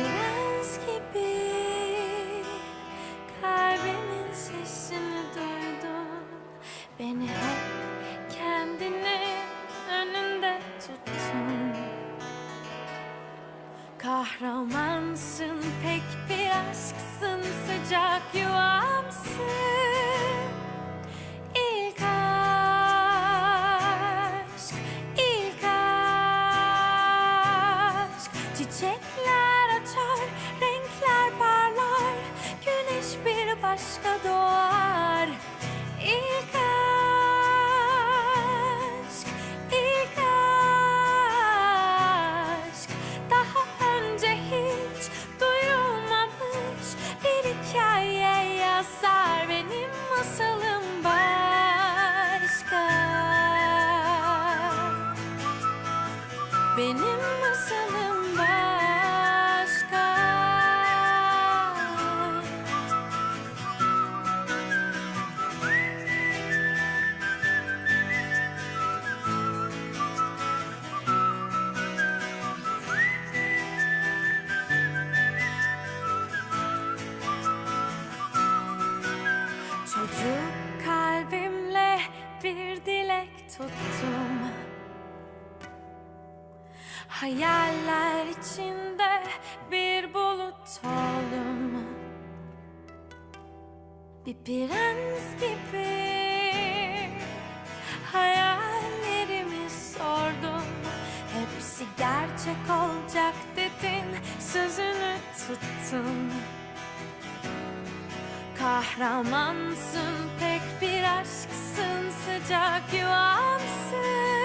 prens gibi kalbimin sesini duydun. Beni hep kendinin önünde tuttun. Kahramansın, pek bir aşksın, sıcak yuvamsın. İlk aşk, ilk aşk. Çiçekler açar, renkler parlar, güneş bir başka doğar. İlk aşk, ilk aşk. Daha önce hiç duyulmamış bir hikaye yazar, benim masalım başka. Benim masalım başka. Çocuk kalbimle bir dilek tuttum. Hayaller içinde bir bulut oldum. Bir prens gibi hayallerimi sordum. Hepsi gerçek olacak dedin, sözünü tuttun. Kahramansın, pek bir aşksın, sıcak yuvamsın.